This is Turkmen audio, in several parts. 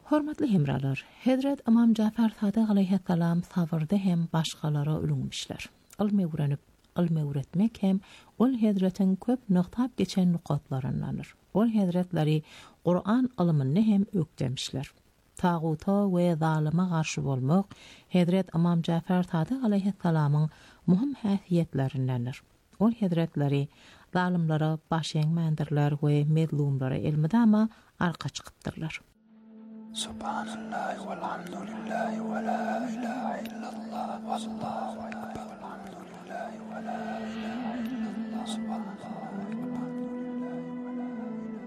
Hormatly hemralar, Hazrat İmam Cafer Sadiq aleyhisselam savrda hem başgalara ölünmüşler. Ilme öğretmek hem ol Hazrat'ın köp noktab geçen nukatlarındanır. Ol Hazratları Kur'an ilmini hem ökdemişler. Tağuta ve zalime karşı bolmak Hazrat İmam Cafer Sadiq aleyhisselamın muhim hasiyetlerindendir. Ol Hazratları zalimlara baş eğmendirler ve medlumlara ilmidama arka çıkıptırlar. Subhanallah velhamdülillah ve la ilahe illallah vallahu ekber velhamdülillah ve la ilahe illallah subhanallah velhamdülillah ve la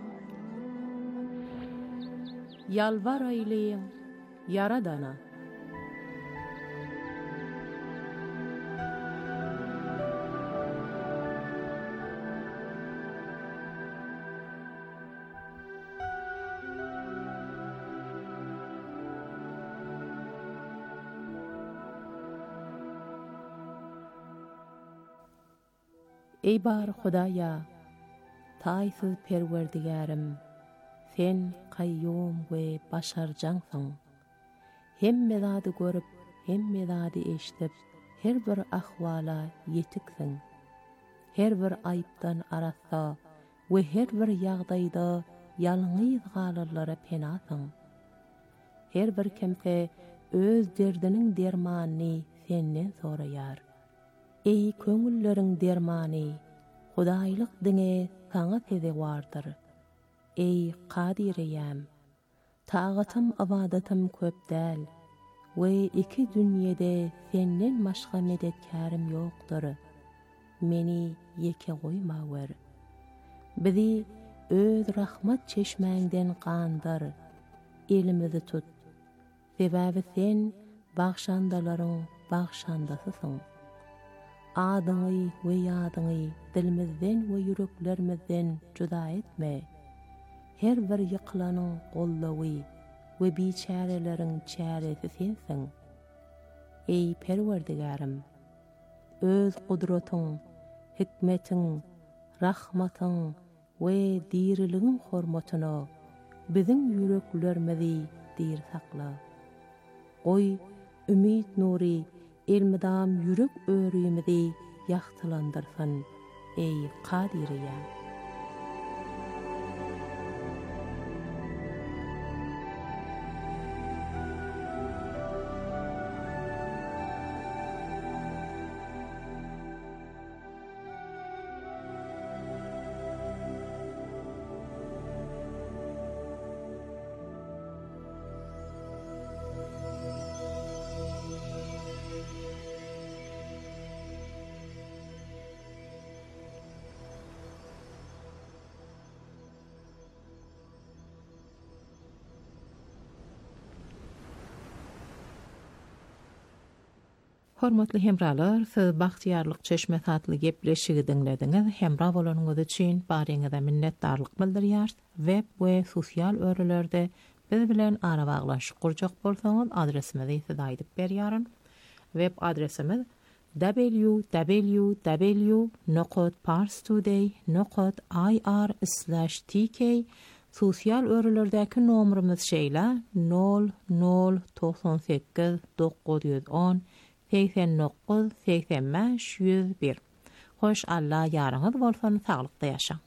ilahe. Yalvar eyleyin Yaradana. Ey bar Hudaya, taýsız perwerdigarim, sen kayyum we başarjansın. Hemme zady görüp, hemme zady eşitip, her bir ahwala yetiksin. Her bir aýypdan arasa we her bir ýagdaýda ýalňyz galarlara penasyn. Her bir kimse öz derdiniň dermanyny senden soraýar. Ey köňülleriň dermany, Hudaýlyk diňe saňa teze wardyr. Ey Qadireyem, tagatym ibadatym köp däl we iki dünýede senden başga medetkarim ýokdur. Meni ýeke goýma wer. Bizi öz rahmat çeşmeňden gandyr. Elimizi tut. Sebäbi sen bagşandalaryň bagşandasysyň. Adyňy we ýadyňy dilimizden we yüreklerimizden juda etme. Her bir ýyklanyň gollawy we biçäreleriň çäresi sensiň. Ey Perwerdigarim, öz gudratyň, hikmetiň, rahmatyň we diriligiň hormatyna biziň yüreklerimizi dir sakla. Oy ümit nuri elmidam yürek öğrüyümüzi yaxtılandırsın, ey Qadireyem. Hormatly hemralar, siz Baxtiýarlyk Çeşme satly gepleşigi dinlediňiz. Hemra bolanyňyz üçin baryňyza minnetdarlyk bildirýär. Web we sosial örelerde biz bilen ara baglaşyk gurjak bolsaňyz adresimizi size aýdyp berýärem. Web adresimiz www.parstoday.ir/tk. Sosial örelerdäki nomerimiz şeýle 0098 910 89-85-101. Hoş Allah ýaryňyz bolsun, saglykda ýaşaň.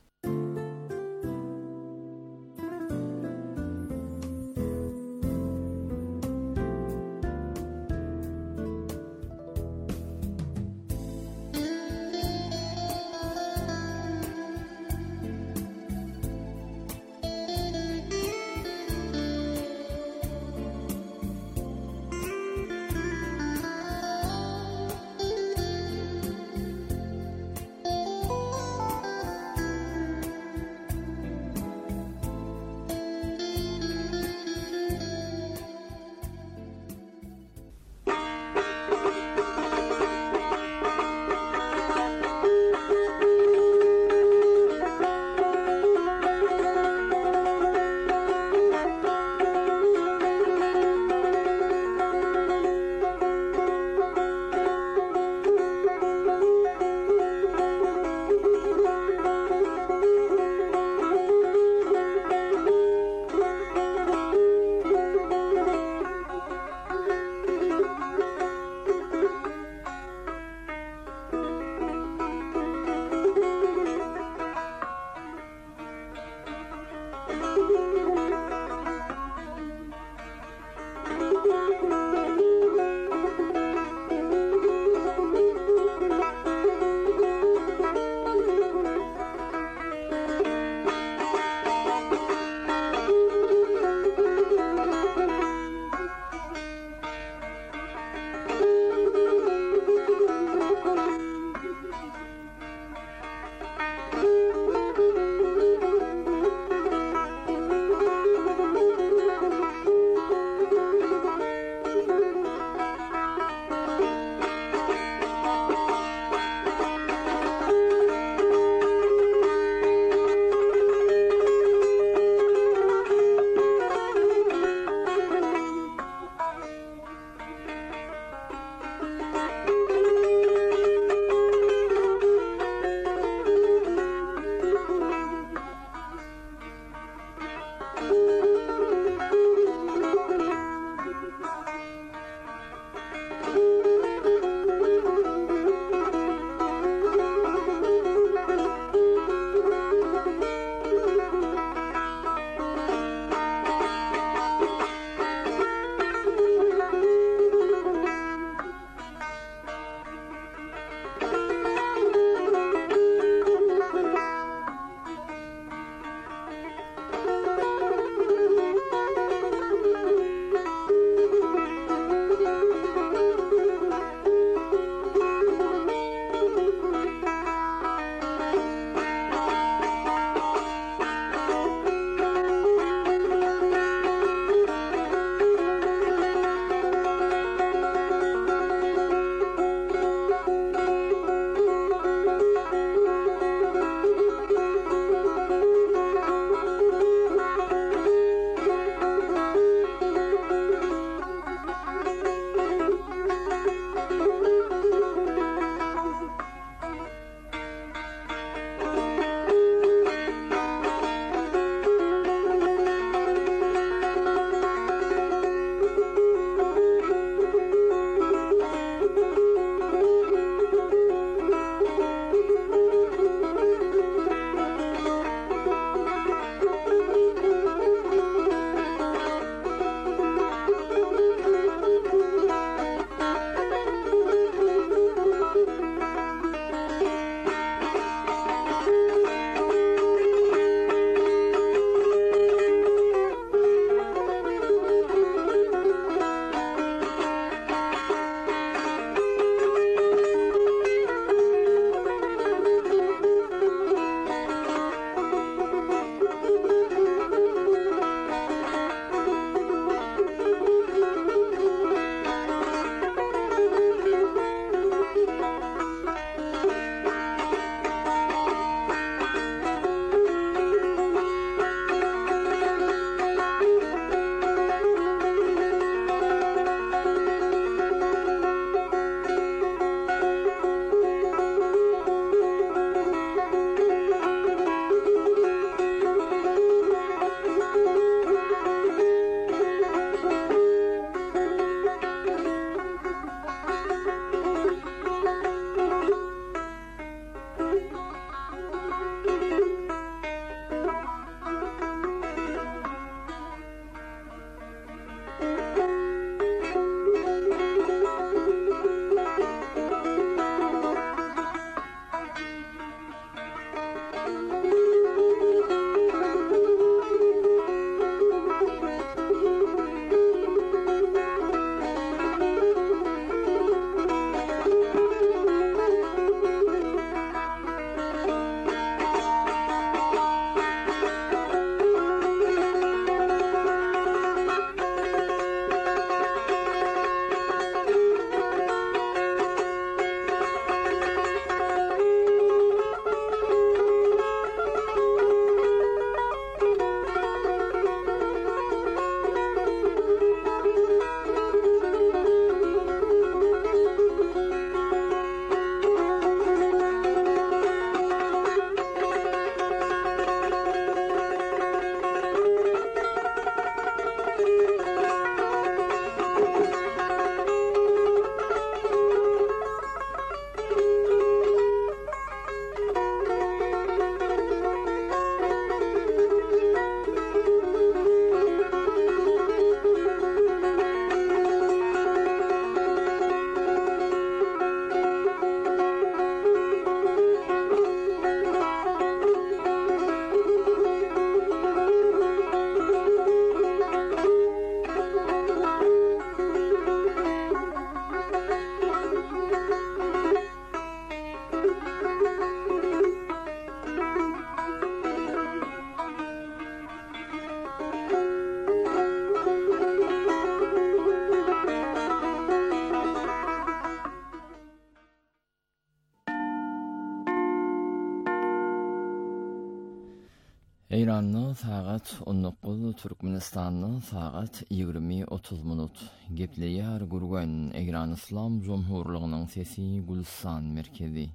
Eyran'ın saat 19, Türkmenistan'ın saat 20:30 minut. Gepleýär gurgan Eýran Islam Jomhurlygynyň sesi Gülsan merkezi.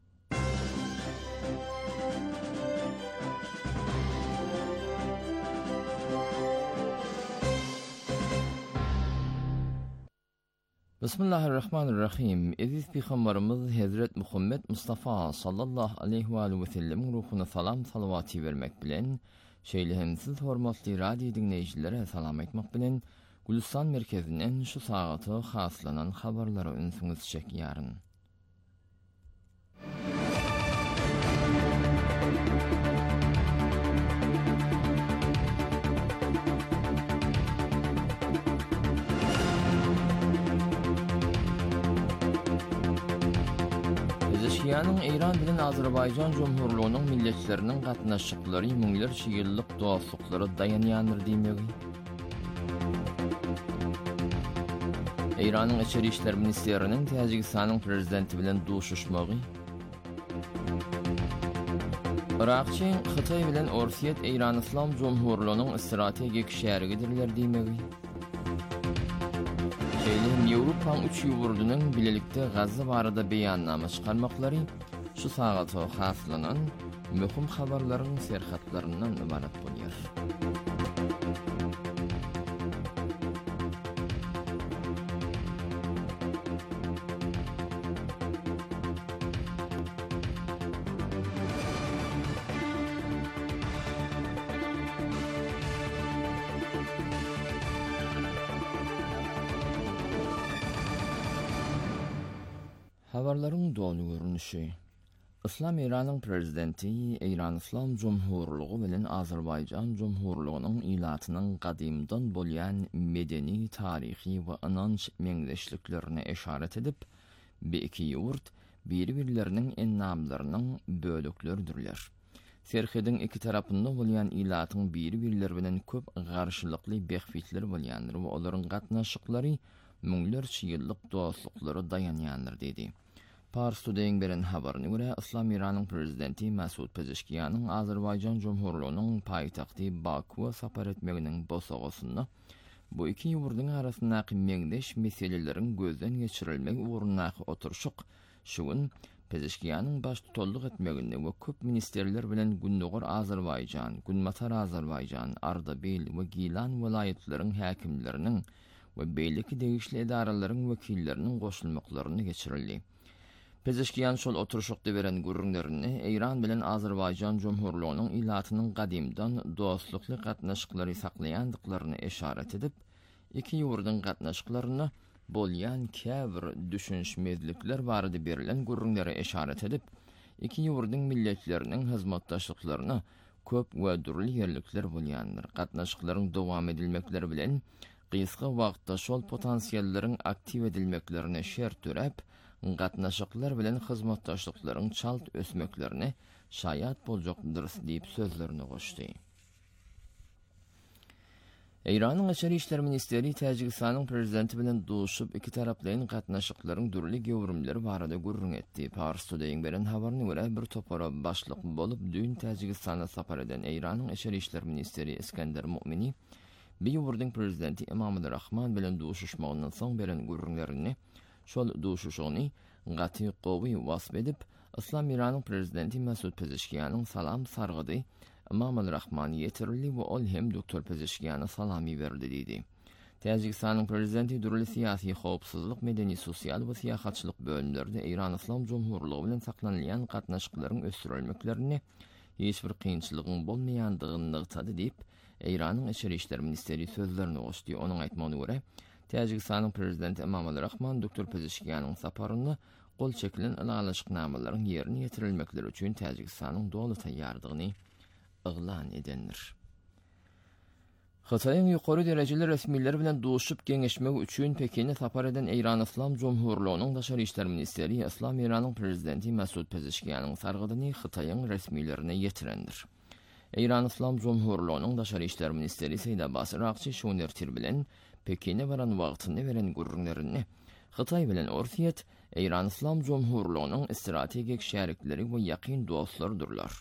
Bismillahirrahmanirrahim. Aziz Peygamberimiz Hazret Muhammed Mustafa sallallahu aleyhi ve sellem ruhuna salam salavati vermek bilen, şeýlehensiz hormatly radio dinleýijilere salam etmek bilen, Gülsan merkezinden şu sagatı haslanan habarlara ünsüňiz çekýäryn. Pezeşkiýanyň Eýran bilen Azerbaýjan Jomhurlygynyň milletleriniň gatnaşyklary müňlerçe ýyllyk dostluklary dayanýandyr diýmegi. Eýranyň Içeri işler ministeriniň Täjikistanyň prezidenti bilen duşuşmagy. Irakçy Hytaý bilen Orsiýet Eýran Islam Jomhurlygynyň strategik şäheridirler diýmegi. Ýewropaň 3 ýurdunyň bilelikde Gazza barada beýannama çykarmaklary şu sagata haslanan möhüm habarlaryň serhatlaryndan ibarat bolýar. Habarlaryň dolu görünüşi. Islam Eýranyň prezidenti Eýran Islam Jomhurlygy bilen Azerbaýjan Jomhurlygynyň ilatynyň gadymdan bolýan medeni, taryhy we ananç meňzeşliklerine eşaret edip, bu iki ýurt bir-birleriniň ennamlarynyň bölükleridirler. Serhedin iki tarapynda bolýan ilatyň bir-birleri bilen köp garşylykly behfitler bolýandyr we olaryň gatnaşyklary müňlerçe ýyllyk dostluklary dayanýandyr dedi. Pars Today beren habaryna görä, Islam Eýranyň prezidenti Masud Pezeşkiýanyň Azerbaýjan Jomhurlygynyň paýtagty Bakuwa sapar etmeginiň bosagasynda bu iki ýurduň arasyndaky meňdeş meseleleriň gözden geçirilmegi ugrundaky oturşyk şugun Pezeşkiýanyň baş tutullyk etmeginde we köp ministerler bilen Gündoğar Azerbaýjan, Günmatar Azerbaýjan, Ardabil we Gilan welaýatlarinyň häkimleriniň we beýleki degişli edaralaryň wekilleriniň goşulmaklaryny geçirildi. Pezeşkiýan şol oturşykda beren gurrunlaryny Eýran bilen Azerbaýjan Jomhurlygynyň ilatynyň gadymdan dostlukly gatnaşyklary saklaýandyklaryny eşaret edip, iki ýurduň gatnaşyklaryny bolýan käbir düşünşmezlikler barada berilen gurrunlara eşaret edip, iki ýurduň milletleriniň hyzmatdaşlyklaryny köp we durly ýerlikler bolýandyr. Gatnaşyklaryň dowam edilmekleri bilen gysga wagtda şol potensiýalleriň aktiv edilmeklerine şert törep, gatnaşyklar bilen hyzmatdaşlyklaryň çalt ösmeklerini şaýat boljakdyr diýip sözlerini goşdy. Eýranyň Içeri işler ministeri Täjikistanyň prezidenti bilen duşup iki taraplaryň gatnaşyklaryň durly gewrimleri barada gurrun etdi. Pars Today beren habaryna görä, bir topara başlyk bolup dün Täjikistana sapar eden Eýranyň Içeri işler ministeri Eskender Mu'mini bir ýurduň prezidenti Emomali Rahman bilen duşuşmagynyň soň beren gurrunlaryny şol duşuşyny gaty gowy wasp edip, Islam Eýranyň prezidenti Masud Pezeşkiýanyň salam sargydy. Emomali Rahman ýetirildi we ol hem doktor Pezeşkiýana salamy berdi diýdi. Täjikistanyň prezidenti durly syýasy howpsuzlyk, medeni, sosial we syýahatçylyk bölümlerinde Eýran Islam Jomhurlygy bilen saklanýan gatnaşyklaryň ösdürilmeklerini hiç bir kynçylygyň bolmaýandygyny ýetdi diýip, Eýranyň Içeri işler ministeri sözlerini goşdy. Onuň aýtmagyna görä, Täjikistanyň prezidenti Emomali Rahman doktor Pezeşkiýanyň saparyny gol çekilen alaşyknamalaryň ýerine ýetirilmekleri üçin Täjikistanyň dowla taýýardygyny yglan edendir. Hytaýyň ýokary derejeli resmileri bilen duşup geňeşmek üçin Pekine sapar eden Eýran Islam Jomhurlygynyň daşary işler ministeri Islam Eýranyň prezidenti Masud Pezeşkiýanyň sargydyny Hytaýyň resmilerine ýetirendir. Eýran Islam Jomhurlygynyň daşary işler ministeri Seýid Abbas Irakçy şu nertir bilen Pekine baran wagtyny beren gurrunlaryny Hytaý bilen Orsiýet Eýran Islam Jomhurlygynyň strategik şärikleri we ýakyn dostlardyrlar.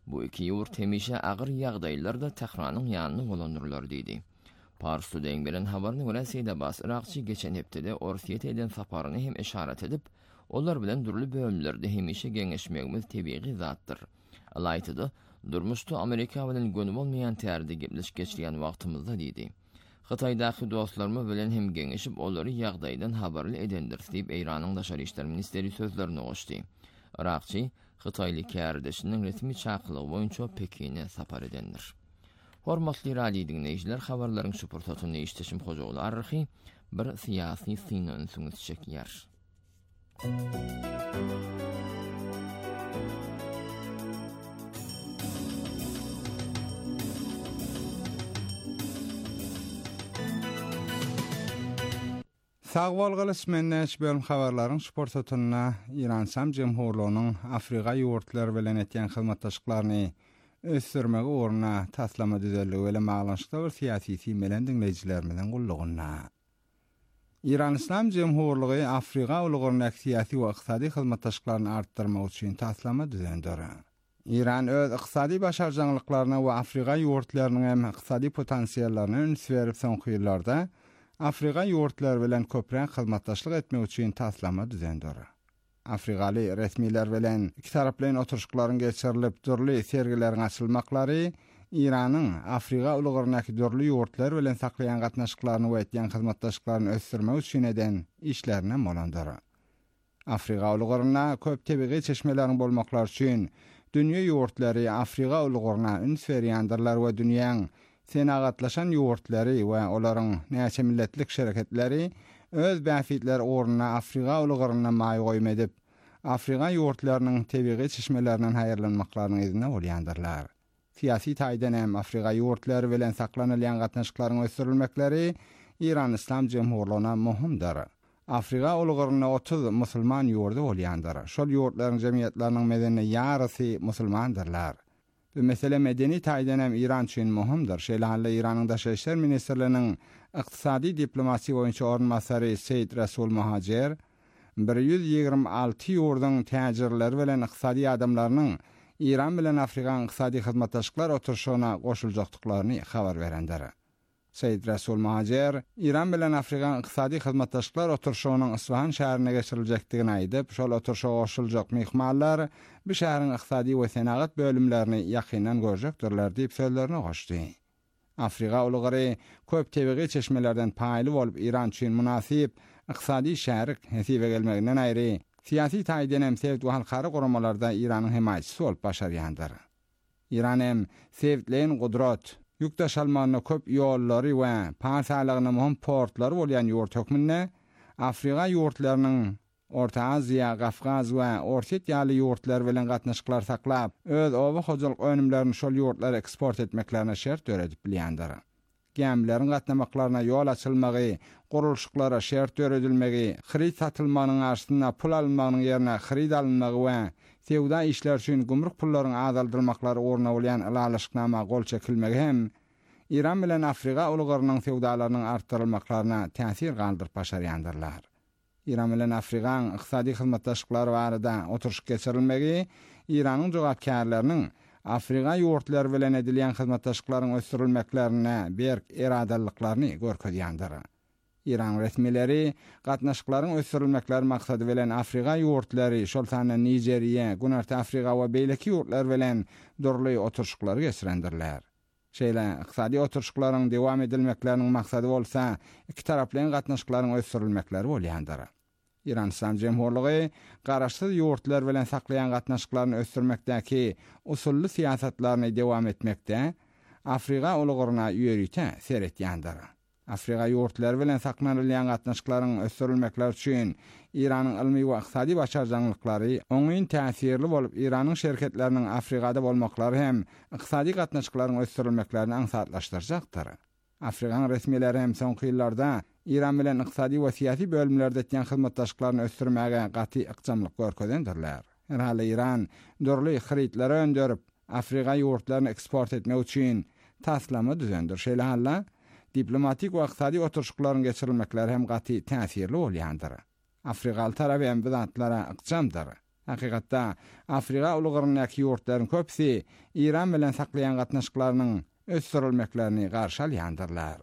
Bu iki yurt hemişe ağır yağdaylarda Tehran'ın yanını bolandırlar dedi. Pars'ta deň bilen habaryny göre Seyid Abbas Irakçy geçen hepdede Orsiýete eden saparyny hem işaret edip, olar bilen durly bölümlerde hemişe geňeşmegimiz tebii zatdyr. Alaytydy, durmuşda Amerika bilen gönül bolmayan tärde gepleş geçirýän wagtymyzda dedi. Xitaydaky dostlarmy bilen hem geňeşip olary ýagdaýdan habarly edendir diýip Eýranyň Daşary işler ministeri sözlerini goşdy. Irakçy Xitayly kärdeşiniň resmi çakylygy boýunça Pekine sapar edendir. Hormatly radio dinleýijiler, habarlaryň suportatyny işleşim hojagy arhy bir syýasy synan suňyz çekýär. Sağ bolgaly menneş bölüm habarlaryň suportatyna İran Islam Jemhurlygynyň Afrika ýurtlar bilen etýän hyzmatdaşlyklaryny ösürmegi orna taslama düzelligi bilen maglanyşykda bir syýasy tiýmelen dinleýijilerimiň gullugyna. İran Islam Jemhurlygy Afrika ulugynyň syýasy we ykdysady hyzmatdaşlyklaryny artdyrmak üçin taslama düzendir. İran öz ykdysady başarjanyklaryna we Afrika ýurtlarynyň hem ykdysady potensiallaryny öňe berip soňky ýyllarda Afrika ýurtlar bilen köprek hyzmatdaşlyk etmek üçin taslama düzendir. Afrikaly resmiler bilen iki taraplyň oturuşklaryň geçirilip durly sergileriň açylmaklary İranyň Afrika ulugynyň durly ýurtlar bilen saklaýan gatnaşyklaryny we etýän hyzmatdaşlyklaryny ösdürmek üçin eden işlerine molandyr. Afrika ulugyna köp tebii çeşmeleriň bolmaklary üçin dünýä ýurtlary Afrika ulugyna üns berýändirler we dünýäň senagatlaşan ýurtlary we olaryň näçe milletlik şereketleri öz bäfitler ornuna Afrika ulugyna maý goýum edip, Afrika ýurtlarynyň tebii çeşmelerinden haýyrlanmaklaryny izine bolýandyrlar. Siyasi taýdan hem Afrika ýurtlary bilen saklanylýan gatnaşyklaryň ösdürilmekleri İran Islam Jemhurlygyna muhimdir. Afrika ulugyna 30 musulman ýurdy bolýandyr. Şol ýurtlaryň jemgyýetleriniň medeni ýarysy musulmandyrlar. Bu mesele medeni taýdan hem İran üçin muhimdir. Şeýle İranyň Daşary işler ministrliginiň ykdysady diplomasiýa boýunça ornmasary Seyid Rasul Muhajer 126 ýurdyň täjirleri bilen ykdysady adamlarynyň İran bilen Afrikan ykdysady hyzmatdaşlyklar oturuşyna goşuljakdyklaryny habar berendir. Seyid Rasul Muhajer İran bilen Afrikan ykdysady hyzmatdaşlyklar oturuşynyň Isfahan şäherine geçiriljekdigini aýdyp, şol oturuşa goşuljak mehmanlar bu şäheriň ykdysady we senagat bölümlerini ýakyndan görjekdirler diýip sözlerini goşdy. Afrika ulugary köp tebii çeşmelerden paýly bolup İran üçin münasip ykdysady şärik hesibe gelmeginden aýry siyasi taýdan hem sevd we halkara goramalarda İranyň himaýaçysy bolup başarýandyr. İran hem sevdleýän gudrat, ýükdaşalmagyna köp ýollary we pasalygyna muhim portlary bolýan ýurt hökmünde Afrika ýurtlarynyň Orta Aziýa, Gafgaz we Orsiýetýaly ýurtlar bilen gatnaşyklar saklap, öz oba hojalyk önümlerini şol ýurtlara eksport etmeklerine şert öredip bilýändir. Gemleriň gatnamaklaryna ýol açylmagy, gurulşyklara şert öredilmegi, xrit satylmanyň arşyna pul almagynyň ýerine xrit alınmagy we sewda işler üçin gümrük pullaryny azaldyrmaklary orna bolýan ilalaşyknama gol çekilmegi hem İran bilen Afrika ulugynyň sewdalarynyň artdyrylmaklaryna täsir galdyryp başarýandyrlar. İran bilen Afrikan ykdysady hyzmatdaşlyklary barada oturuş geçirilmegi İranyň jogapkärleriniň Afrika ýurtlary bilen edilýän hyzmatdaşlyklaryň ösdürilmeklerine berk eradallyklaryny görkezýändir. İran resmileri gatnaşyklaryň ösdürilmekleri maksady bilen Afrika ýurtlary, şol sany Nijeriýa, Günärti Afrika we beýleki ýurtlar bilen durly oturuşlary geçirendirler. Şeýle ykdysady oturuşlaryň dewam edilmekleriniň maksady bolsa, iki taraplyň gatnaşyklaryň ösdürilmekleri bolýandyr. İran Islam Jemhurlygy garaşsyz ýurtlar bilen saklaýan gatnaşyklaryny ösdürmekdäki usully siýasatlaryny dewam etmekde, Afrika ulugyna ýörüýte seretýändir. Afrika ýurtlar bilen saklanylýan gatnaşyklaryň ösdürilmekleri üçin İranyň ilmi we ykdysady başarjanyklary oňyn täsirli bolup İranyň şerketleriniň Afrikada bolmaklary hem ykdysady gatnaşyklaryň ösdürilmeklerini aňsatlaşdyrjakdyr. Afrikan resmileri hem soňky ýyllarda İran bilen ykdysady we siýasy bölümlerde etýän hyzmatdaşlyklaryny ösdürmäge gaty ykjamlyk görkezendirler. Herhalde İran durly xiritlere öndürüp Afrika ýurtlaryny eksport etmek üçin taslama düzendir. Şeýle diplomatik we ykdysady oturuşlaryň geçirilmekleri hem gaty täsirli bolýandyr. Afrikaly tarap hem bidatlara ykjamdyr. Hakykatda Afrika ulugyryndaky ýurtlaryň köpsi İran bilen saklayan gatnaşyklarynyň ösdürilmeklerini garşy alýandyrlar.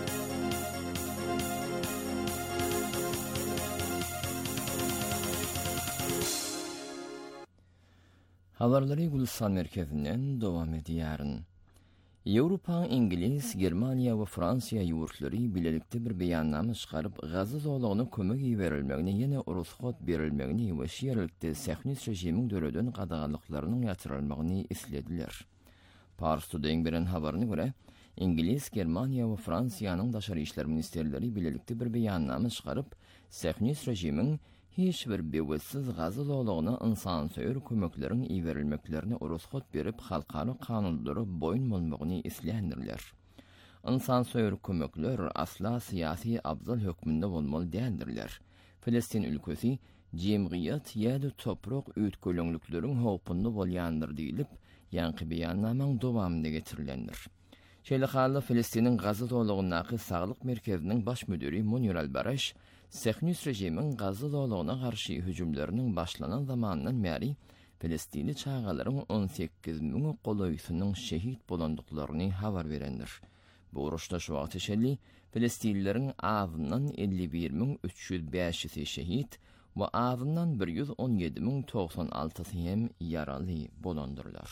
Habarlary Gulistan merkezinden dowam edýäryn. Ýewropa, İngiliz, Germaniýa we Fransiýa ýurtlary bilelikde bir beýannama çykaryp, Gaza zowlagyna kömek berilmegini, ýene urusgat berilmegini we şeýerlikde Sähnis rejimiň döredän gadaganlyklarynyň ýatyrylmagyny islediler. Pars Today beren habaryna görä, İngiliz, Germaniýa we Fransiýanyň daşary işler ministerleri bilelikde bir beýannama çykaryp, Sähnis rejimiň hiç bir bewessiz Gaza zowlagyna insansöýür kömekleriň berilmeklerini urusgat berip halkary kanunlara boyun bolmagyny isleýändirler. İnsansöýür kömekler asla syýasy abzal hökmünde bolmaly däldirler. Filistin ülkesi jemgyýet ýa-da toprak öýtgölüňlikleriň howpunda bolýandyr diýilip, ýanky beýannamaň dowamynda getirilendir. Şeýle hally Filistiniň Gaza zowlagyndaky saglyk merkeziniň baş müdiri Munir Al-Baraş, Sähnis rejimiň Gaza zowlagyna garşy hüjümleriniň başlanan zamanyndan bäri Filistinli çağalaryň 18.000 golaýsynyň şehit bolandyklaryny habar berendir. Bu uruşda şu wagt içeli Filistinlileriň azyndan 51.305-i şehit we azyndan 117.096-sy hem ýaraly bolandyrlar.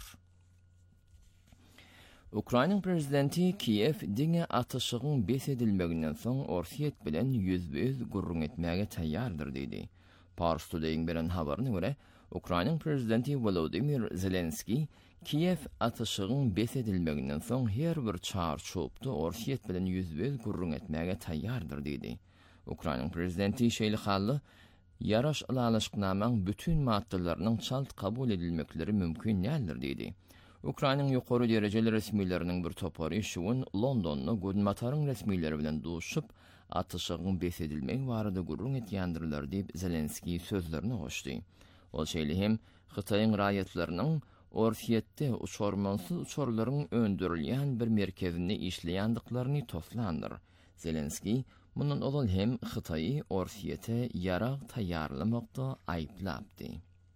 Ukrayna prezidenti Kiev diňe atyşygyň besedilmeginden soň Orsiýet bilen ýüzbe-ýüz gurrun etmäge taýýardyr diýdi. Pars Today beren habaryna görä, Ukrayna prezidenti Volodymyr Zelenski Kiev atyşygyň besedilmeginden soň her bir çarçupdy Orsiýet bilen ýüzbe-ýüz gurrun etmäge taýýardyr diýdi. Ukrayna prezidenti şeýle hally ýaraş alanlaşyknamaň bütün maddalarynyň çalt kabul edilmekleri mümkin nädir diýdi. Ukraynaň ýokary derejeli resmileriniň bir topary şuwun Londonda Gudmataryň resmileri bilen duşup atyşygyň besedilmegi barada gurrun etýändirler diýip Zelenski sözlerini goşdy. Ol şeýle hem Hytaýyň raýatlarynyň Orsiýetde uçormansız uçorlaryň öndürilýän bir merkezinde işleýändiklaryny toslandyr. Zelenski mundan olal hem Hytaýy Orsiýete ýarag taýýarlamakda aýplapdy.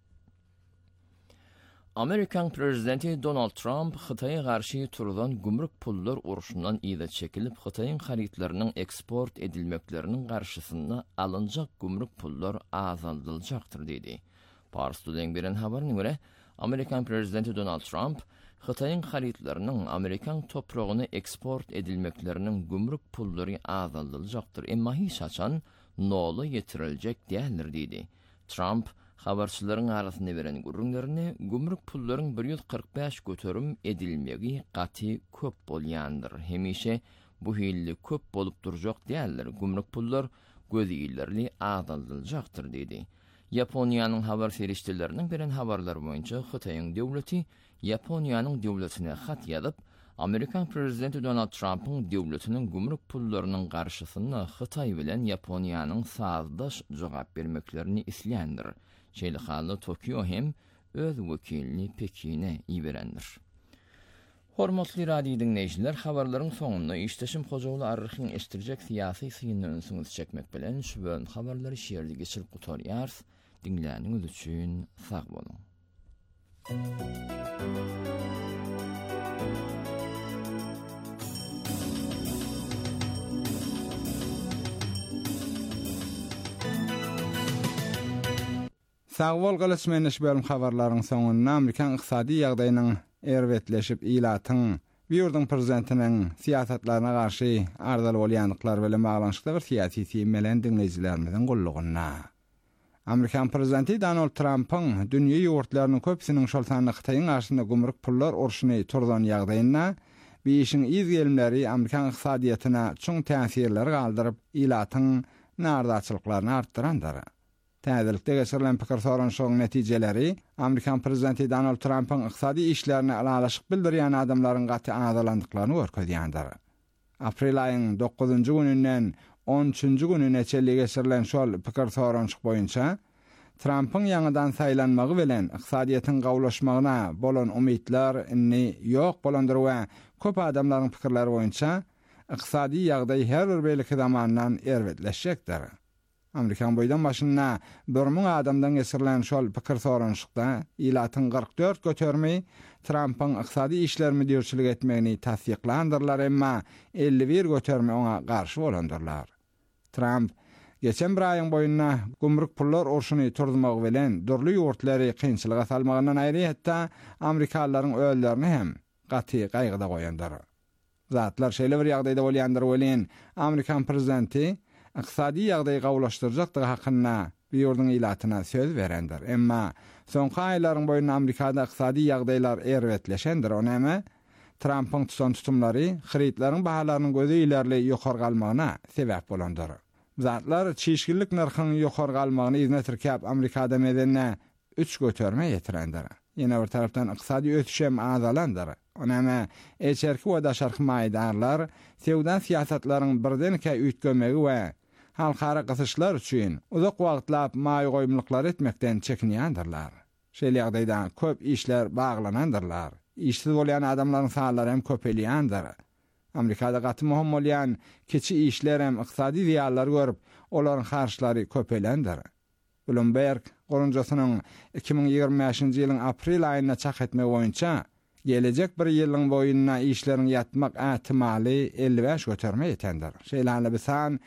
Amerikan prezidenti Donald Trump Hytaýa garşy turulan gümrük pullar uruşundan ýa-da çekilip Hytaýyň haritlarynyň eksport edilmekleriniň garşysynda alınjak gümrük pullar azaldyljakdyr diýdi. Pars Today beren habaryna görä, Amerikan prezidenti Donald Trump Hytaýyň haritlarynyň Amerikan topragyna eksport edilmekleriniň gümrük pullary azaldyljakdyr, emma hiç açan noly ýetiriljek däldir diýdi. Trump habarçylaryň arasynda beren gurrunlaryny gümrük pullaryň 145 göterim edilmegi gaty köp bolýandyr. Hemişe bu hilli köp bolup durjak däldir. Gümrük pullar gözýillerli azaldyljakdyr diýdi. Yaponiýanyň habar serişçileriniň beren habarlary boýunça Hytaýyň döwleti Yaponiýanyň döwletine hat ýazyp, Amerikan prezidenti Donald Trump'ın döwletiniň gümrük pullarynyň garşysynda Hytaý bilen Yaponiýanyň sazdaş jogap bermeklerini isleýändir. Şeýle hally Tokyo hem öz wekilini Pekine iberendir. Hormatly radio dinleýijiler, habarlaryň soňunda işleşim hojagly arryhyň eşdirjek syýasy syňyny çekmek bilen şu bölüm habarlary şeýerli geçirip gutarýar. Dinläniňiz üçin sag bolun. Sagwal galasmeniş bölüm habarlaryň soňunda Amerikan ykdysady ýagdaýynyň erwetleşip ilatyň ýurdun prezidentiniň siýasatlaryna garşy ardal bolýanlyklar bilen baglanşykda bir syýasy teýmelen dinleýijilerimizin gullugyna. Amerikan prezidenti Donald Trump'ın dünýä ýurtlarynyň köpsiniň şol sanyny Hytaýyň garşysynda gümrük pullar urşuny turdan ýagdaýyna beýişiň izgelimleri Amerikan ykdysadyýatyna çoň täsirler galdyryp ilatyň nardaçylyklaryny artdyrandyr. Täzelikde geçirilen pikir soranşygyň netijeleri Amerikan prezidenti Donald Trump'ın ykdysady işlerine alalaşyk bildirýän adamlaryň gaty azalandyklaryny görkezýändir. Aprel aýynyň 9-njy gününden 13-njy gününe çelli geçirilen şol pikir soranşyk boýunça Trump'ın ýangydan saýlanmagy bilen ykdysadyýatyň gawlaşmagyna bolan umytlar ýok bolandyr we köp adamlaryň pikirleri boýunça ykdysady ýagdaý her bir beýleki zamandan erwetleşjekdir. Amerikan boydan başına 1000 adamdan geçirilen şol pikir soranşykda ilatın 44 götermeyi Trump'ın iqtisadi işler müdürçilik etmegini tasdiqlandyrlar, emma 51 göterme ona qarşı bolandyrlar. Trump geçen bir ayın boyunna gümrük pullar urşuny turdurmak bilen durly ýurtlary kynçylyga salmagyndan aýry hatda Amerikalılaryň öýlerini hem gaty gaýgyda goýandyr. Zatlar şeýle bir ýagdaýda bolýandyr welin Amerikan prezidenti iqtisadi ýagdaýy gawlaşdyrjakdygy hakynda bir ýurdun ilatyna söz berendir. Emma soňky aýlaryň boyunna Amerikada iqtisadi ýagdaýlar erwetleşendir. Onäme Trump'ın tutan tutumlary xeritlaryň bahalarynyň gözi ilerli ýokary galmagyna sebäp bolandyr. Zatlar çeşgillik narxynyň ýokary galmagyny izne türkäp Amerikada medenne 3 göterme ýetirendir. Ýene bir tarapdan iqtisadi ötüş hem azalandyr. Onäme eçerki we daşarky maýdanlar sewda siýasatlaryň birdenke üýtgemegi we halkara gysyşlar üçin uzak wagtlap maý goýumlyklar etmekden çekinýändirler. Şeýle ýagdaýda köp işler baglanandyrlar. İşsiz bolýan adamlaryň sanlary hem köpelýändir. Amerikada gaty möhüm bolýan keçi işler hem iqtisadi ziýanlar görüp, olaryň harçlary köpelendir. Bloomberg gorunjasynyň 2025-nji ýylyň aprel aýyna çak etmek boýunça gelecek bir ýylyň boyunna işleriň ýatmak ähtimaly 55 göterme ýetendir. Şeýle bisan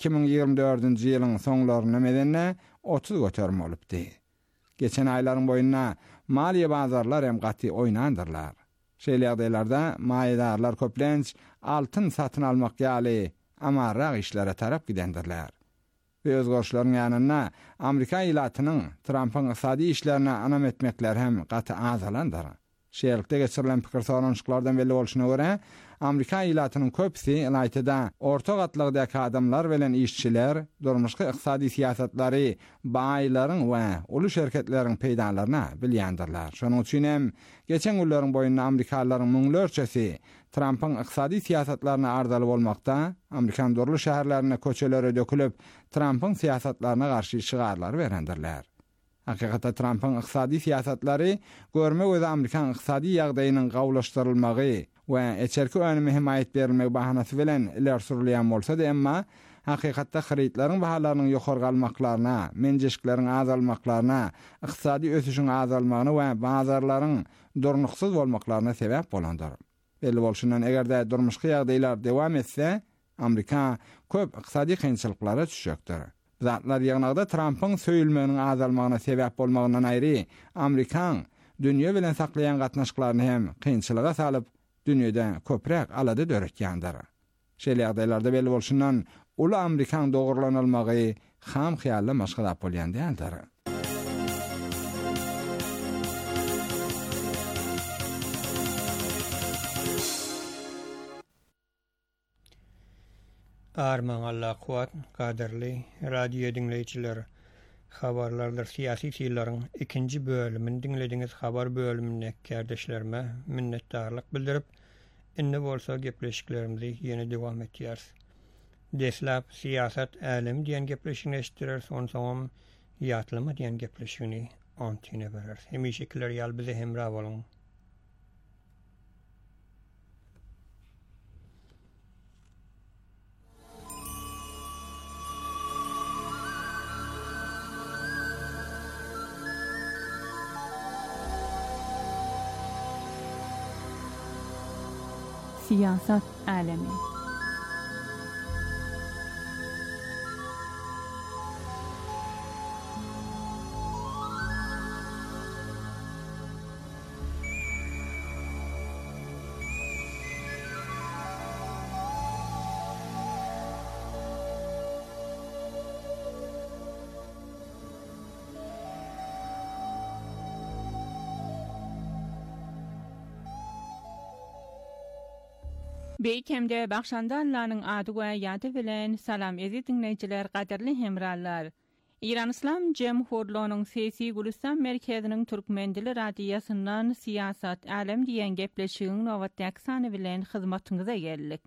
2024-nji ýylyň soňlaryna medenne 30 göterme bolupdy. Geçen aýlaryň boyunna maliýe bazarlar hem gaty oýnandyrlar. Şeýle ýagdaýlarda maýdarlar köplenç altyn satyn almak ýaly amarrak işlere tarap gidendirler. Ve özgörşlaryň ýanyna Amerika ýylatynyň Trump'yň iqtisadi işlerine anam etmekler hem gaty azalandyr. Şeýlelikde geçirilen pikir soranşyklardan belli bolşuna görä, Amerika ýylatynyň köpsi ýylatyda orta gatlygdaky adamlar bilen işçiler durmuşky iqtisadi siýasatlary baýlaryň we uly şirketleriň peýdalaryna bilýändirler. Şonuň üçin hem geçen günleriň boyunca Amerikalılaryň müňlerçesi Trump'yň iqtisadi siýasatlaryna ardaly bolmakda, Amerikan durly şäherlerine köçelere dökülüp Trump'yň siýasatlaryna garşy şygarlar berendirler. Hakykatda Trump'yň iqtisadi siýasatlary görmek we Amerikan iqtisadi ýagdaýynyň gawlaşdyrylmagy we eçerki önüme himayet berilmek bahanasy bilen iler sürilýän bolsa-da, emma hakykatda xeritlaryň bahalarynyň ýokary galmaklaryna, menjeşiklerin azalmaklaryna, iqtisadi ösüşiň azalmagyna we bazarlaryň durnuksuz bolmaklaryna sebäp bolandyr. Belli bolşundan egerde durmuşky ýagdaýlar dewam etse, Amerika köp iqtisadi kynçylyklara düşekdir. Zatlar ýagnagda Trump'yň söýülmeginiň azalmagyna sebäp bolmagyndan aýry, Amerikan dünýe bilen saklaýan gatnaşyklaryny hem kynçylyga salyp dünýede köprek alady dörekýändir. Şeýle ýagdaýlarda belli bolşundan uly Amerikan dogurlanylmagy ham hyýaly maşgulap bolýan däldir. Arman Allah kuat, kaderli radio dinleyijiler. Habarlarlar siyasi fiillerin ikinci bölümünü dinlediğiniz habar bölümüne kardeşlerime minnettarlık bildirip, inni bolsa gepleşiklerimizi yeni devam etýäris. Deslap siyasat älim diýen gepleşigini eşitdirer, soňam ýatlyma diýen gepleşigini antine berer. Hemişekiler ýal bize hemra bolun. Siyasat alemi. Beýkemde Bagşandanlaryň ady we ýady bilen salam ezi dinleýijiler, gaderli hemrallar. İran İslam Cemhurluğunyň Sesi Gülistan merkeziniň Türkmen dili radiýasyndan siyasat alem diýen gepleşigiň nowatdaky sany bilen hyzmatyňyza geldik.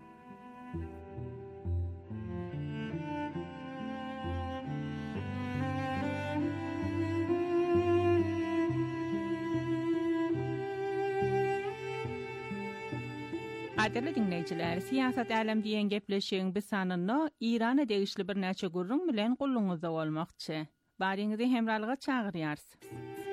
Qadirli dinleyiciler, siyasat alem diyen gepleşiğin bir sanını İran'a degişli bir näçe gurrun bilen gulluňyzda bolmakçy. Baryňyzy hemralyga çağırýarsyz.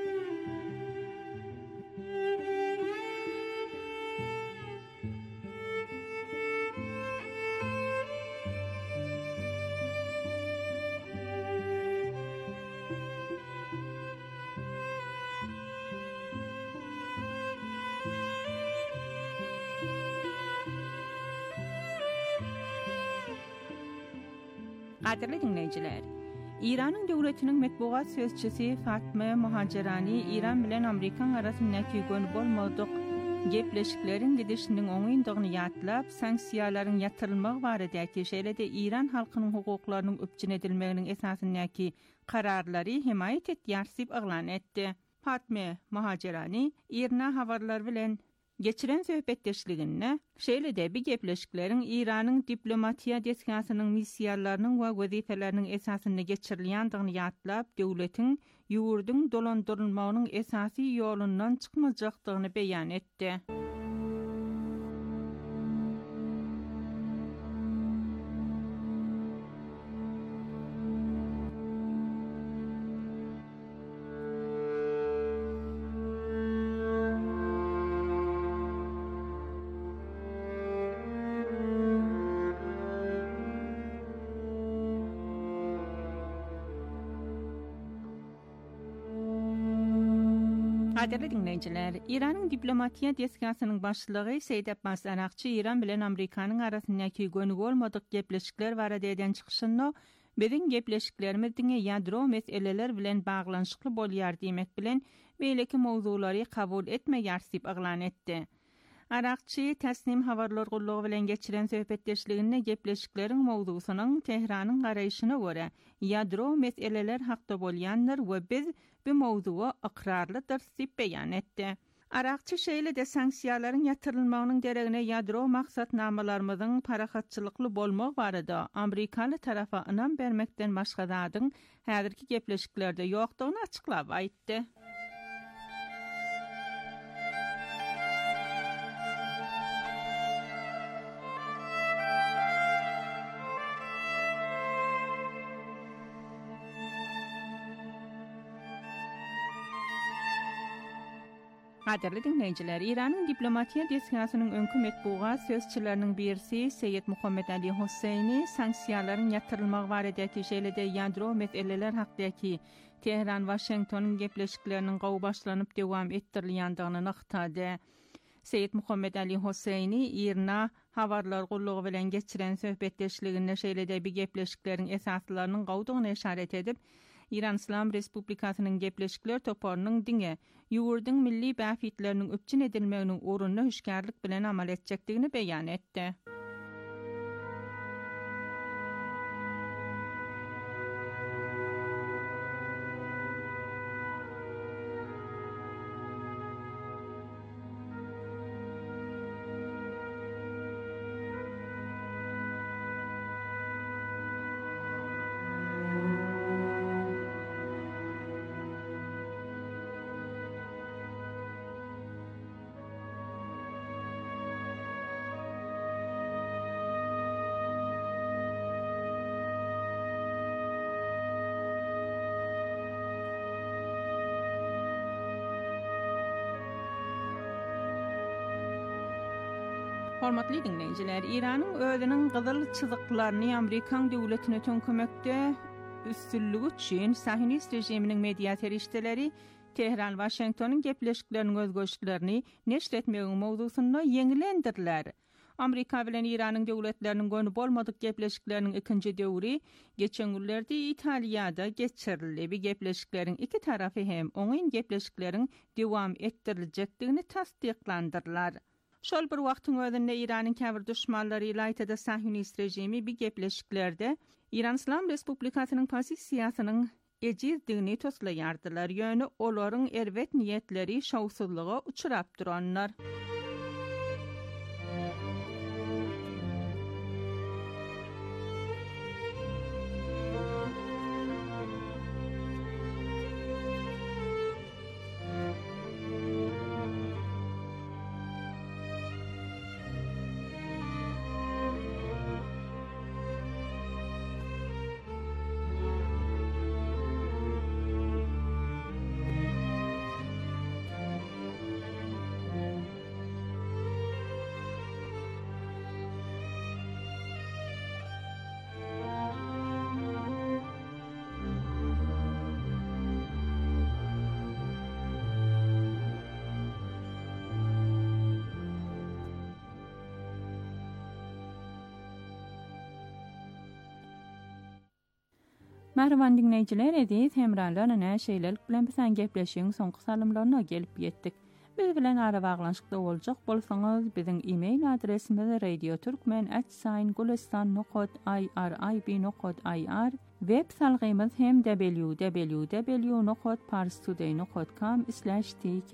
Qadirli dinleyiciler, İran'ın döwletiniň metbuat sözçisi Fatma Mohajerani İran bilen Amerikan arasyndaky bolmadyk gepleşiklerin gidişiniň oňyndygyny ýatlap, sanksiýalaryň ýatyrylmagy baradaky şeýle-de İran halkynyň hukuklarynyň öpçün edilmeginiň esasyndaky kararlary himayet etýärsiň aglan etdi. Fatma Mohajerani İran habarlar bilen geçiren söhbetdeşliginde şeýle-de bir gepleşiklerin İran'ın diplomatiýa deskasynyň missiýalarynyň we wezifeleriniň esasynda geçirilýändigini ýatlap, döwletiň ýurduň dolandyrylmagynyň esasy ýolundan çykmajakdygyny beýan etdi. Qadirli dinleyiciler, İran'ın diplomatiýa deskasynyň başlygy Seýid Abbas Arakçy İran bilen Amerikanyň arasyndaky gönüg bolmadyk gepleşikler barada eden çykyşyny biziň gepleşiklerimiziň ýadro meseleler bilen baglanşykly bolýar diýmek bilen beýleki mowzulary kabul etmeýärsiň aglan etdi. Arakçy Tasnim habarlar gullugy bilen geçiren söhbetdeşliginde gepleşiklerin mowzusynyň Tehranyň garaýşyna görä ýadro meseleler hakda bolýandyr we biz bu mowzuwa ikrarlydyr diýip beýan etdi. Arakçy şeýle-de sanksiýalaryň ýatyrylmagynyň deregine ýadro maksatnamalarymyzyň parahatçylykly bolmagy barada Amerikaly tarafa ynam bermekden başga zadyň häzirki gepleşiklerde ýokdugyny açyklap aýtdy. Qadirli dinleyiciler, İran'ın diplomatiýa deskasynyň öňkü metbuat sözçileriniň birisi Seyyid Muhammed Ali Hosseini sanksiýalaryň ýatyrylmagy baradaky şeýle-de ýadro meseleler hakdaky Tehran Washingtonyň gepleşikleriniň gawy başlanyp dowam etdirilýändigini naqtady. Seyyid Muhammed Ali Hosseini İran habarlar gullugy bilen geçiren söhbetdeşliginde şeýle-de bir gepleşiklerin esaslarynyň gawdygyny işaret edip, İran İslam Respublikasynyň gepleşikler toparynyň diňe ýurduň milli bäfitleriniň öpçün edilmeginiň orunna hüşkärlik bilen amal etjekdigini beýan etdi. Hormatly dinleyijiler, İranyň özüniň gyzyl çyzyklaryny Amerikan döwletine tönkemekde üstünlügi üçin Sahinist rejiminiň media terişdeleri Tehran Washingtonyň gepleşikleriniň özgöçlerini neşr etmegiň mowzusunda ýeňilendirler. Amerika bilen İranyň döwletleriniň gönü bolmadyk gepleşikleriniň ikinji döwri geçen günlerde Italiýada geçirildi. Bir gepleşiklerin iki tarafy hem oňyn gepleşiklerin dowam ettiriljekdigini tasdiklandyrylar. Şol bir wagtyň özünde İranyň käbir düşmanlary ýaýtada Sahinist rejimi bir gepleşiklerde İran İslam Respublikasynyň pozisiýasynyň ejizdigini toslaýardylar. Ýöne olaryň erwet niýetleri şowsuzlyga uçurap duranlar. Merhaban dinleyiciler, edis hemranlarına şeylelik bilen bilen gepleşiň soňky salymlaryna gelip ýetdik. Biz bilen ara baglanşykda boljak bolsaňyz, biziň e-mail adresimiz radioturkmen@gulistan.irib.ir, web salgymyz hem www.parstoday.com/tk.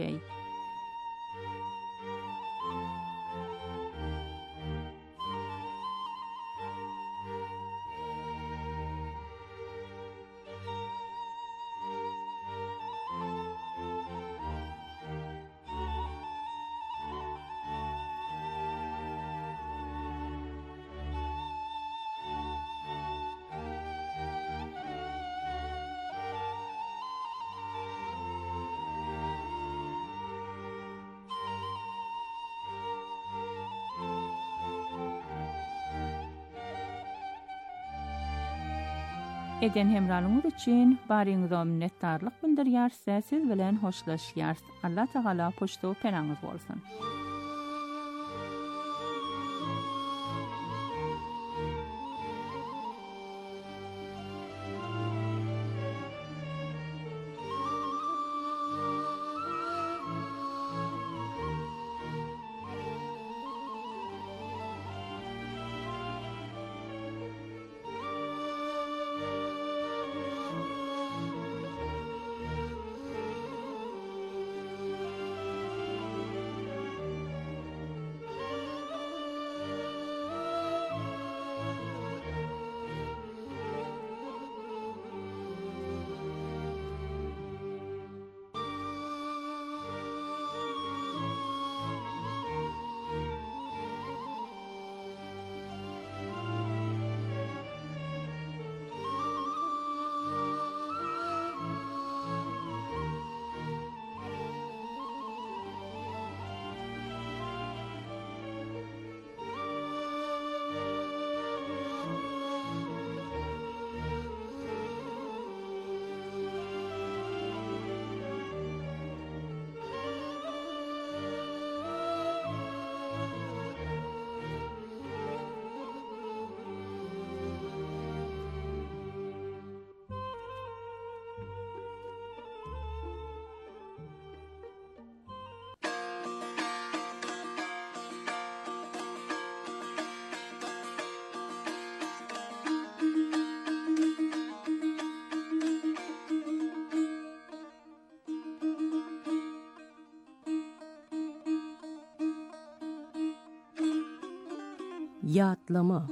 Eden hemralyňyz üçin baryňyza minnetdarlyk bildirýär, siz bilen hoşlaşýar. Allah Taala poşto peraňyz bolsun. Yatlama.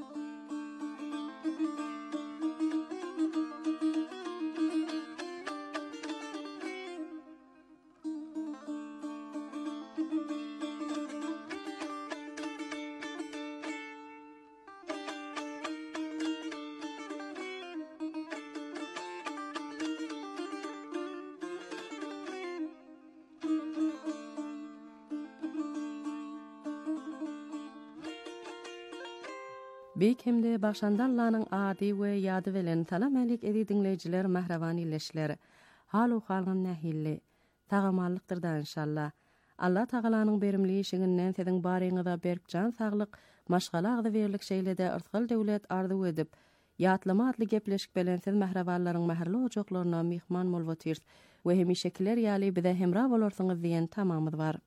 Beýkemde Başandallanyň ady we ýady bilen salam alik dinleýijiler, mähraban illeşler. Halu halgyň nähilli, tagamallıktırda inşallah. Allah Tagalanyň berimli işiňinden siziň baryňyza berkjan saglyk, maşgala agdy berlik şeýlede artgal döwlet arzu edip, ýatlama adly gepleşik bilen siz mährabanlaryň mähirli ojaklaryna mihman bolýar we hemişekiler ýaly bize hemra bolarsyňyz diýen tamamyz bar.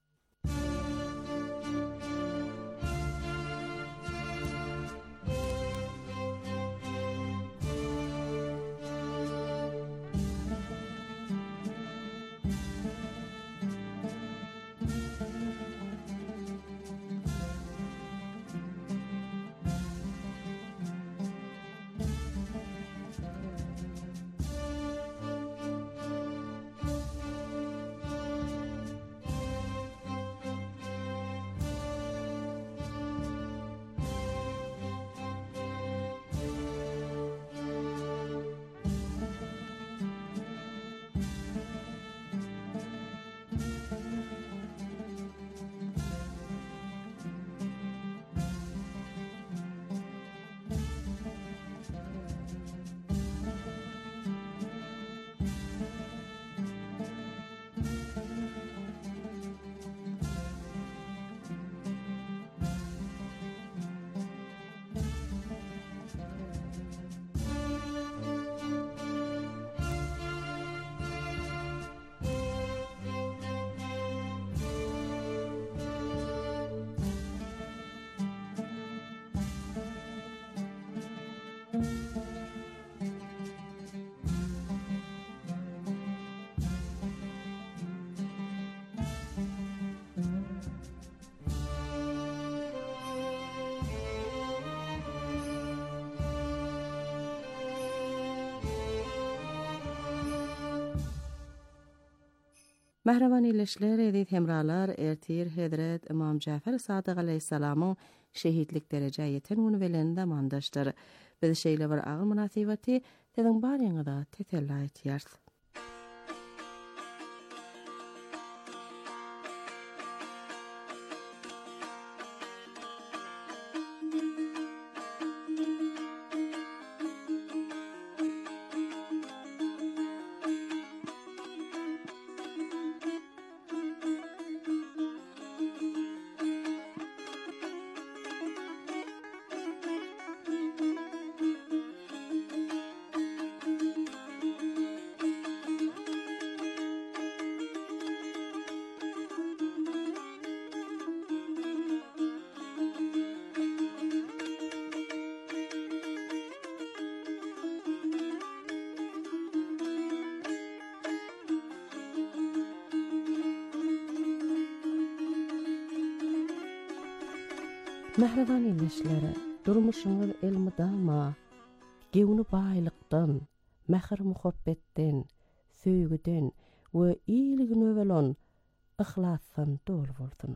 Mehreman illeşler edit hemralar ertir Hedret İmam Cafer Sadık aleyhissalamın şehitlik derece yeten onu velende mandaşlar. Biz şeyle var ağır münasibeti tedin bar yanıda tetella etiyarız. Mehreban illeşlere, durmuşuňyz elmydama, gewni baýlykdan, mähir muhabbetden, söýgüden we iýligini öwelon ihlasdan dol boldun.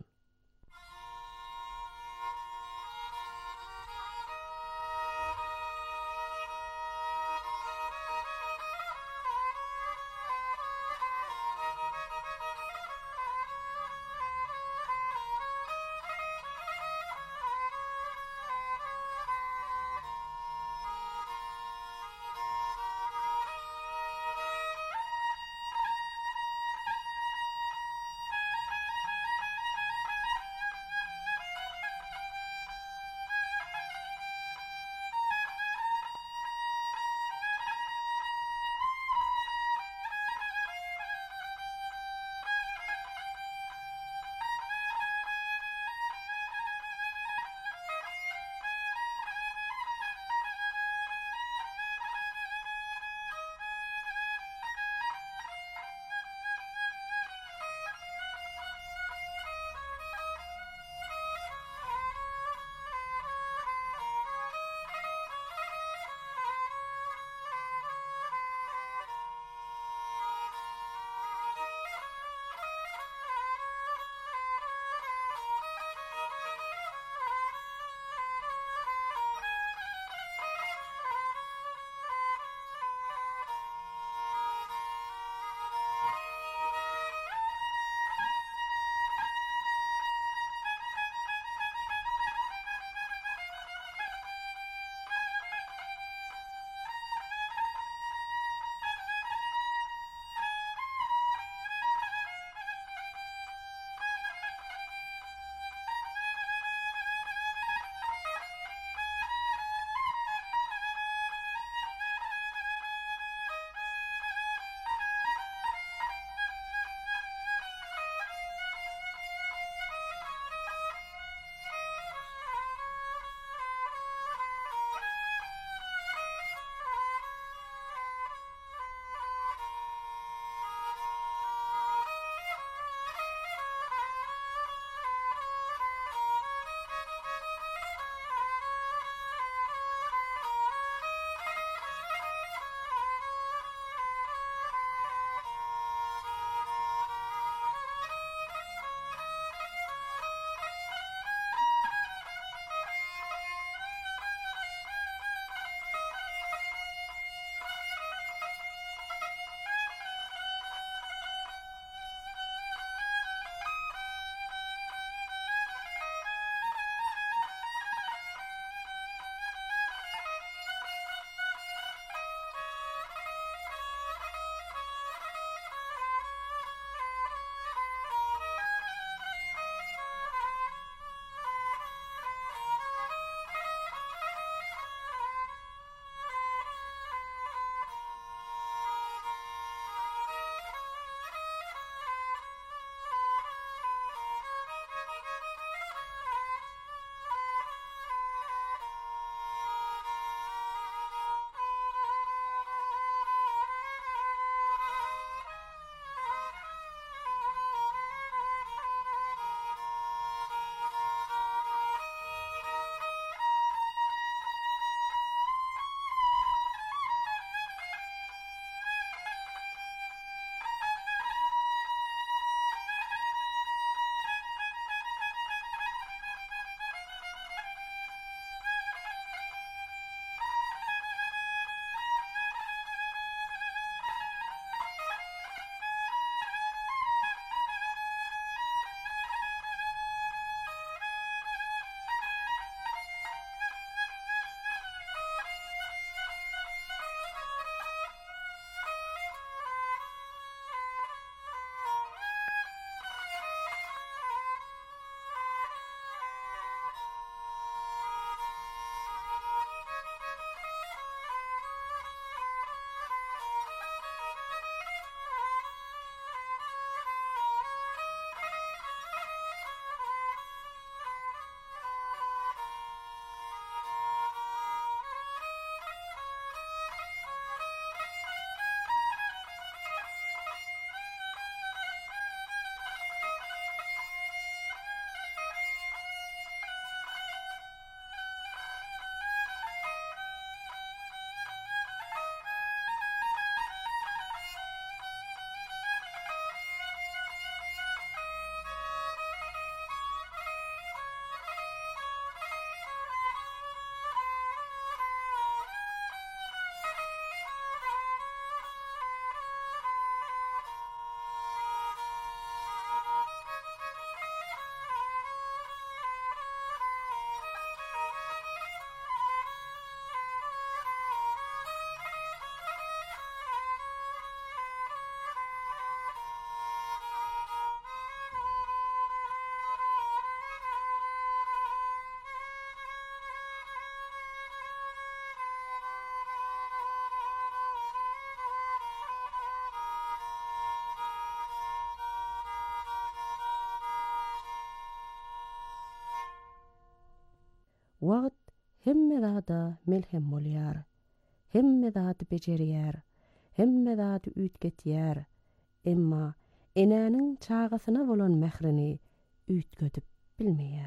Wagt hemme da melhem bolýar. Hemme zat bejerýär. Hemme zat ütgetýär. Emma enäniň çağasyna bolan mehrini ütgedip bilmeýär.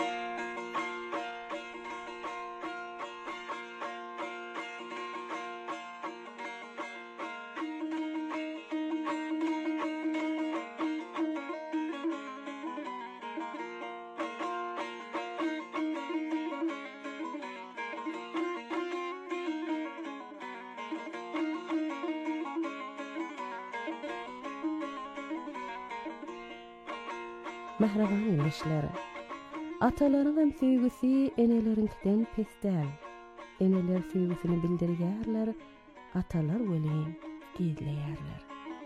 Mehreban emişler. Atalaryň söýgüsi eneleriňden pesdäl. Eneler söýgüsini bildirýärler, atalar welin gizleýärler.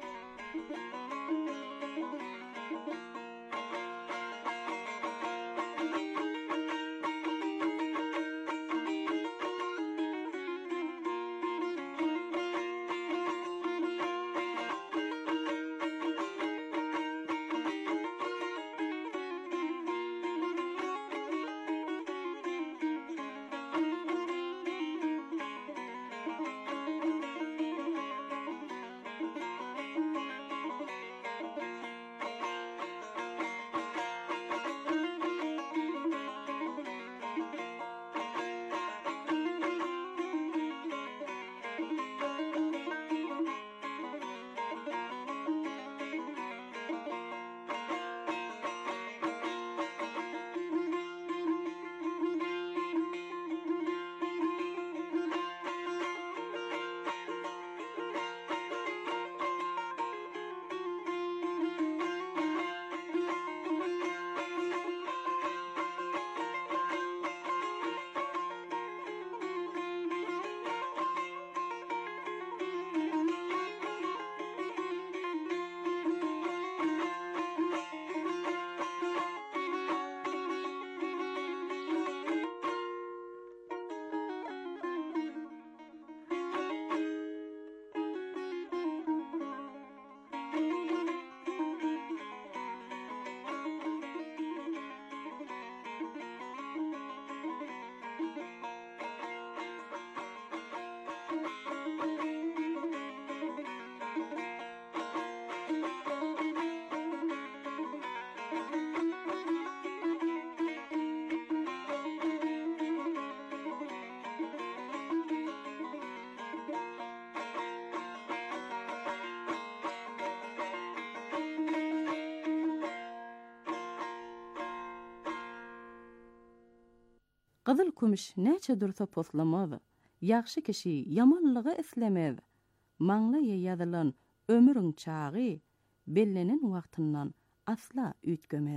Gyzyl kümüş näçe dursa poslamaz. Ýagşy kişi ýamanlygy islemez. Maňla ýazylan ömürüň çagy bellenen wagtyndan asla ütgemez.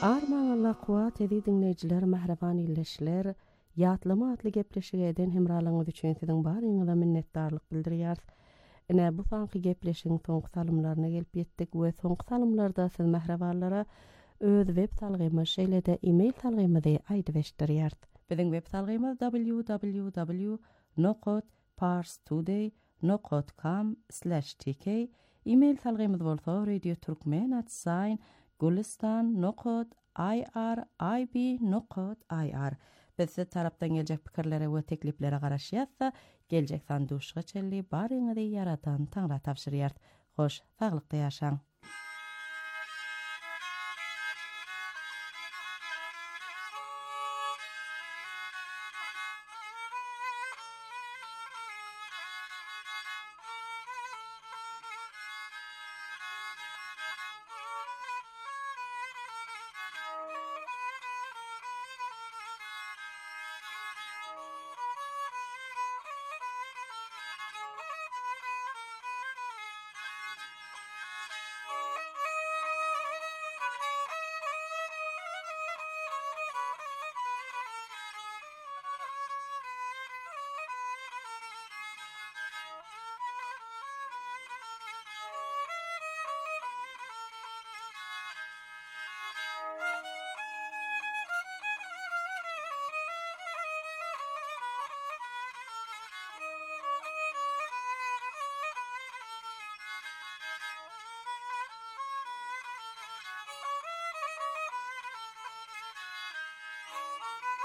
Armağanla kuat edi dinleyiciler, mahraban illeşler, yatlama atlı gepleşigeden hemralığınız üçün sizin barınıza minnetdarlık bildirýär. Ene bu sanki gepleşiň soňky salymlaryna gelip ýetdik we soňky salymlarda siz mahrabanlara öz web salgymy şeýle-de e-mail salgymyzy aýdyp eşdirýär. Biziň web salgymyz www.parstoday.com/tk. E-mail salgymyz bolsa radioturkmen@gulistan.irib.ir. Bizde tarapdan gelecek pikirlere we tekliplere garaşýatsa, gelecek sanduşga çelli barıňyzy yaratan taňra tapşyrýar. Hoş, saglyklykda ýaşaň.